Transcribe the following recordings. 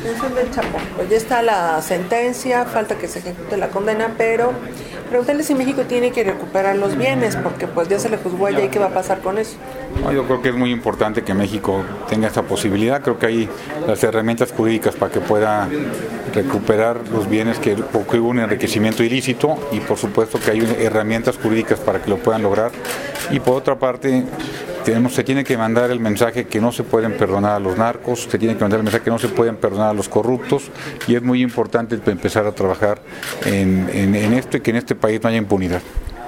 detención del Chapo, pues ya está la sentencia, falta que se ejecute la condena, pero preguntarle si México tiene que recuperar los bienes, porque pues ya se le juzgó allá y qué va a pasar con eso. No, yo creo que es muy importante que México tenga esta posibilidad. Creo que hay las herramientas jurídicas para que pueda recuperar los bienes, porque hubo un enriquecimiento ilícito, y por supuesto que hay herramientas jurídicas para que lo puedan lograr. Y por otra parte, se tiene que mandar el mensaje que no se pueden perdonar a los narcos, se tiene que mandar el mensaje que no se pueden perdonar a los corruptos, y es muy importante empezar a trabajar en esto, y que en este país no haya impunidad.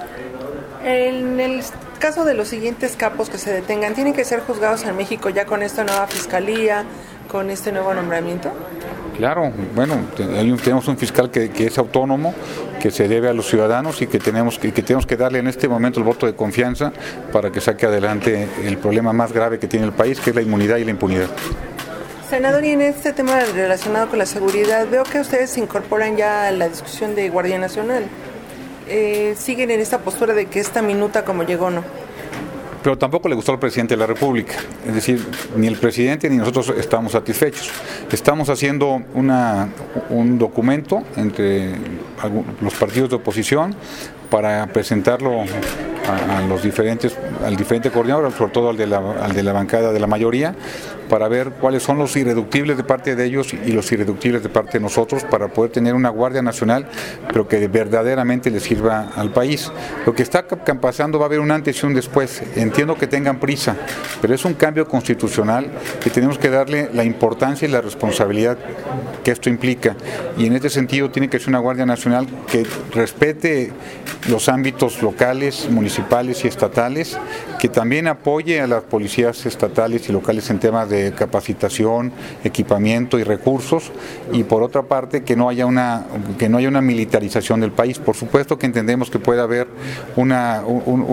En el caso de los siguientes capos que se detengan, ¿tienen que ser juzgados en México ya con esta nueva fiscalía, con este nuevo nombramiento? Claro, bueno, tenemos un fiscal que es autónomo, que se debe a los ciudadanos, y que tenemos que darle en este momento el voto de confianza para que saque adelante el problema más grave que tiene el país, que es la inmunidad y la impunidad. Senador, y en este tema relacionado con la seguridad, veo que ustedes se incorporan ya a la discusión de Guardia Nacional. ¿Siguen en esta postura de que esta minuta como llegó no? Pero tampoco le gustó al presidente de la República, es decir, ni el presidente ni nosotros estamos satisfechos. Estamos haciendo un documento entre los partidos de oposición para presentarlo al diferente coordinador, sobre todo al de la bancada de la mayoría, para ver cuáles son los irreductibles de parte de ellos y los irreductibles de parte de nosotros, para poder tener una Guardia Nacional, pero que verdaderamente le sirva al país. Lo que está pasando, va a haber un antes y un después. Entiendo que tengan prisa, pero es un cambio constitucional que tenemos que darle la importancia y la responsabilidad que esto implica. Y en este sentido tiene que ser una Guardia Nacional que respete los ámbitos locales, municipales y estatales, que también apoye a las policías estatales y locales en temas de capacitación, equipamiento y recursos, y por otra parte que no haya una militarización del país. Por supuesto que entendemos que puede haber una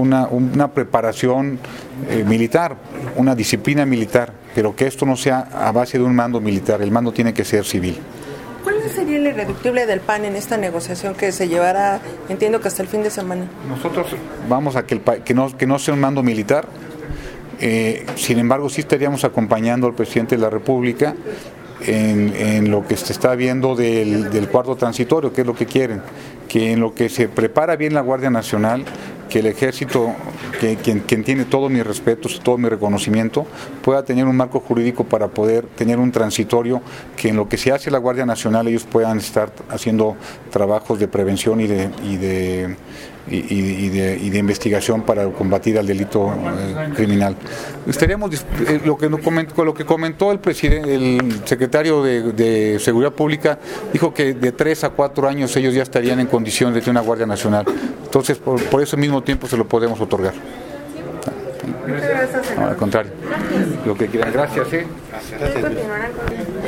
preparación militar, una disciplina militar, pero que esto no sea a base de un mando militar. El mando tiene que ser civil. ¿Cuál sería el irreductible del PAN en esta negociación que se llevará, entiendo que hasta el fin de semana? Nosotros vamos a que no sea un mando militar. Sin embargo, sí estaríamos acompañando al presidente de la República en lo que se está viendo del cuarto transitorio, que es lo que quieren, que en lo que se prepara bien la Guardia Nacional, que el Ejército, quien tiene todos mis respetos, todo mi reconocimiento, pueda tener un marco jurídico para poder tener un transitorio, que en lo que se hace la Guardia Nacional ellos puedan estar haciendo trabajos de prevención y de investigación para combatir al delito criminal. Estaríamos lo que comentó el secretario de Seguridad Pública, dijo que de 3 a 4 años ellos ya estarían en condiciones de tener una Guardia Nacional. Entonces, por ese mismo tiempo se lo podemos otorgar. Muchas gracias, No, al contrario. Lo que quieran. Gracias. Gracias.